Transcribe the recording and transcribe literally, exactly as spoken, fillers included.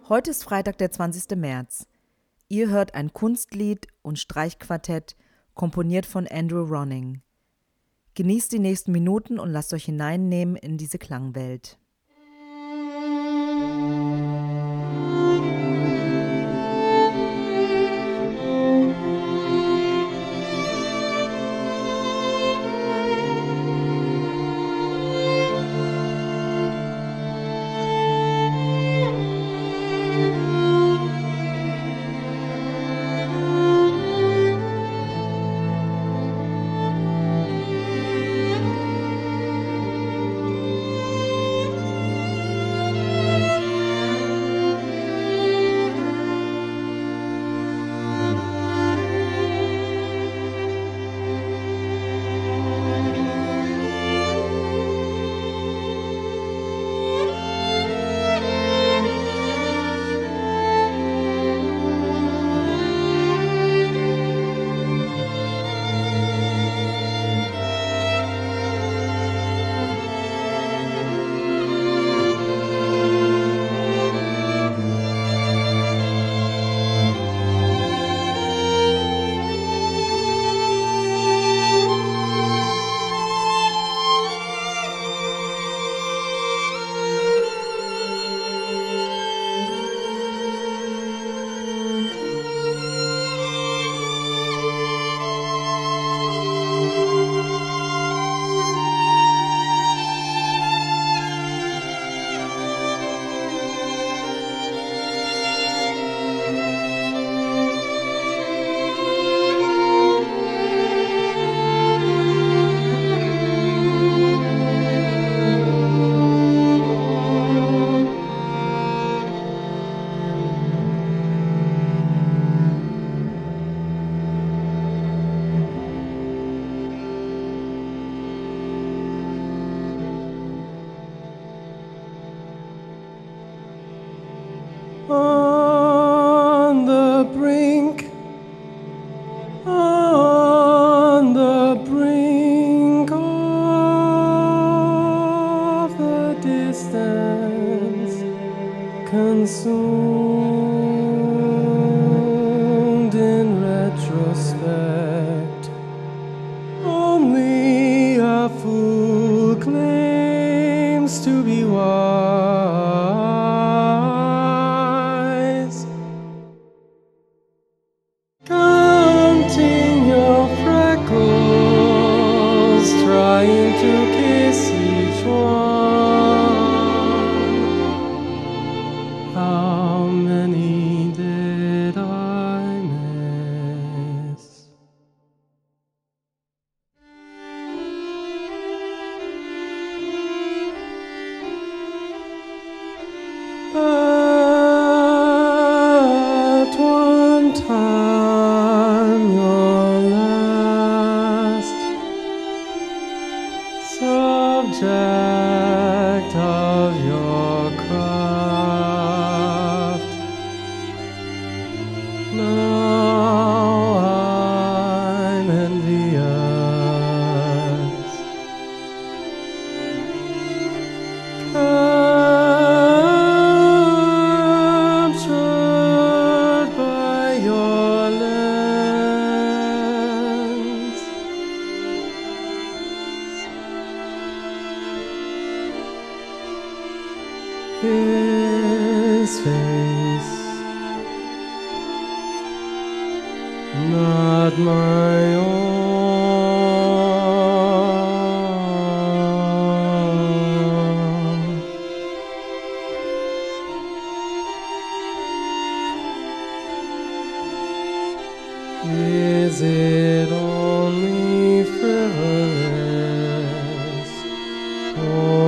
Heute ist Freitag, der zwanzigster März. Ihr hört ein Kunstlied und Streichquartett, komponiert von Andrew Ronning. Genießt die nächsten Minuten und lasst euch hineinnehmen in diese Klangwelt. On the brink, on the brink of the distance, consumed in retrospect, only a fool claims to be wise. Counting your freckles, trying to kiss each one. How many did I miss? At one time, your last subject of your craft. Now I'm envious. Captured by your lens, his face, not my own. Is it only frivolous? Or